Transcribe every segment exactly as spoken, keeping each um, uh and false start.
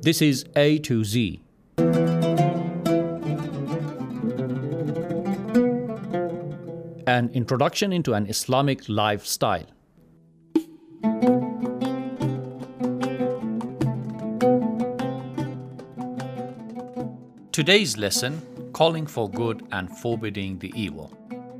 This is A to Z. An introduction into an Islamic lifestyle. Today's lesson, calling for good and forbidding the evil.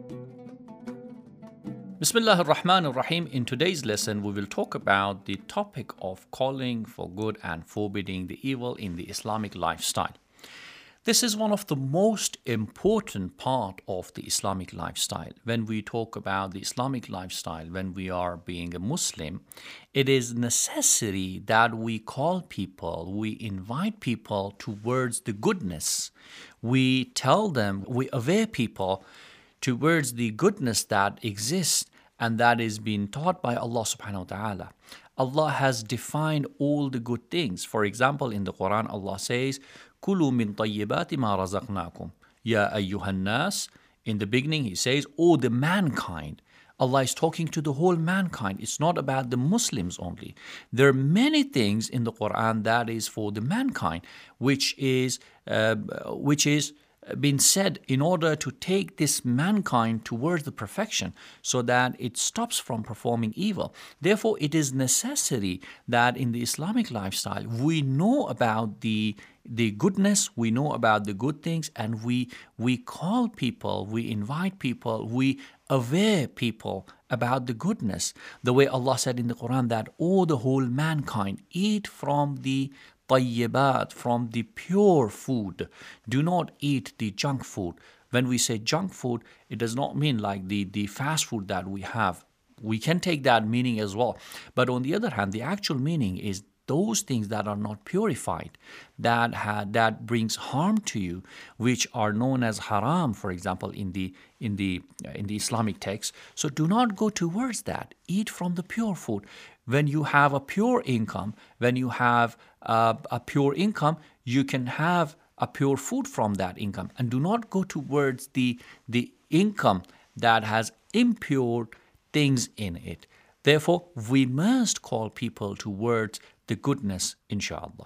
Bismillah ar-Rahman ar-Rahim. In today's lesson, we will talk about the topic of calling for good and forbidding the evil in the Islamic lifestyle. This is one of the most important part of the Islamic lifestyle. When we talk about the Islamic lifestyle, when we are being a Muslim, it is necessary that we call people, we invite people towards the goodness. We tell them, we aware people towards the goodness that exists and that is being taught by Allah subhanahu wa ta'ala. Allah has defined all the good things. For example, in the Quran, Allah says, Kulu min tayyibati ma razaqnakum. Ya ayyuhan nas. In the beginning, He says, oh, the mankind. Allah is talking to the whole mankind. It's not about the Muslims only. There are many things in the Quran that is for the mankind, which is, uh, which is been said in order to take this mankind towards the perfection so that it stops from performing evil. Therefore, it is necessary that in the Islamic lifestyle, we know about the the goodness, we know about the good things, and we we call people, we invite people, we aware people about the goodness. The way Allah said in the Quran that all the whole mankind eat from the tayyibat, from the pure food. Do not eat the junk food. When we say junk food, it does not mean like the, the fast food that we have. We can take that meaning as well. But on the other hand, the actual meaning is those things that are not purified, that ha- that brings harm to you, which are known as haram, for example, in the in the in the Islamic text. So do not go towards that. Eat from the pure food. When you have a pure income, when you have uh, a pure income, you can have a pure food from that income, and do not go towards the the income that has impure things in it. Therefore, we must call people towards the goodness, inshallah.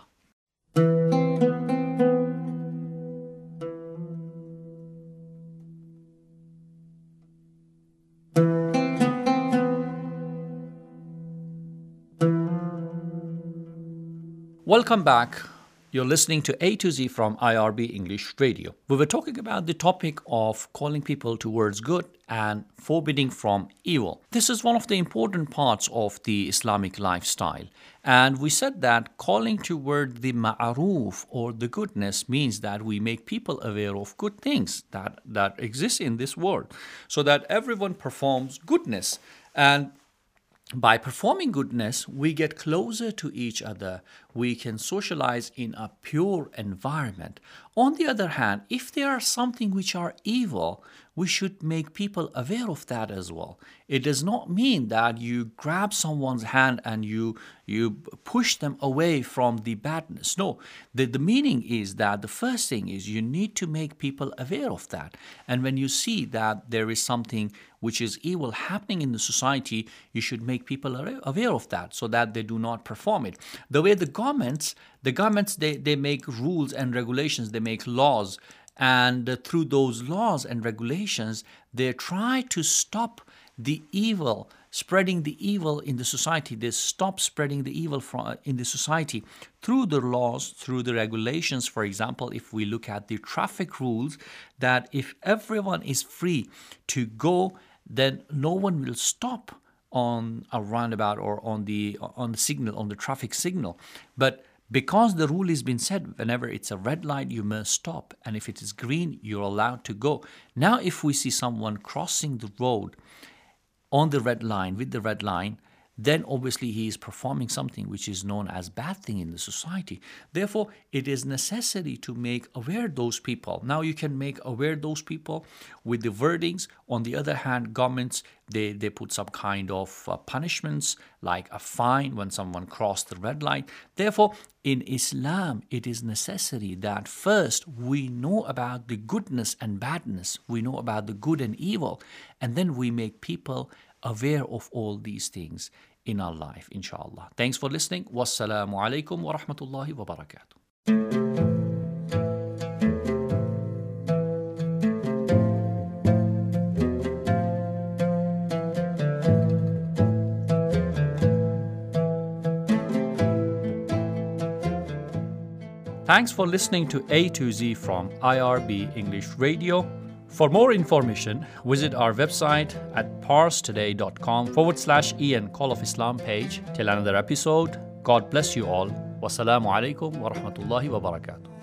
Welcome back. You're listening to A to Z from I R B English Radio. We were talking about the topic of calling people towards good and forbidding from evil. This is one of the important parts of the Islamic lifestyle. And we said that calling toward the ma'aruf or the goodness means that we make people aware of good things that, that exist in this world so that everyone performs goodness. And by performing goodness, we get closer to each other. We can socialize in a pure environment. On the other hand, if there are something which are evil, we should make people aware of that as well. It does not mean that you grab someone's hand and you you push them away from the badness. No, the, the meaning is that the first thing is you need to make people aware of that. And when you see that there is something which is evil happening in the society, you should make people aware of that so that they do not perform it. The way the governments, the governments, they, they make rules and regulations, they make laws, and uh, through those laws and regulations, they try to stop the evil, spreading the evil in the society. They stop spreading the evil from, in the society through the laws, through the regulations. For example, if we look at the traffic rules, that if everyone is free to go, then no one will stop on a roundabout or on the on the signal, on the traffic signal. But because the rule has been said, whenever it's a red light, you must stop. And if it is green, you're allowed to go. Now, if we see someone crossing the road on the red line, with the red line, then obviously he is performing something which is known as bad thing in the society. Therefore, it is necessary to make aware those people. Now, you can make aware those people with the wordings. On the other hand, governments, they, they put some kind of uh, punishments, like a fine when someone crossed the red line. Therefore, in Islam, it is necessary that first we know about the goodness and badness. We know about the good and evil. And then we make people aware of all these things. in our life, inshallah. Thanks for listening. Wassalamu alaikum wa rahmatullahi wa barakatuh. Thanks for listening to A to Z from I R B English Radio. For more information, visit our website at parstoday.com forward slash Ian Call of Islam page. Till another episode, God bless you all. Wassalamu alaikum wa rahmatullahi wa barakatuh.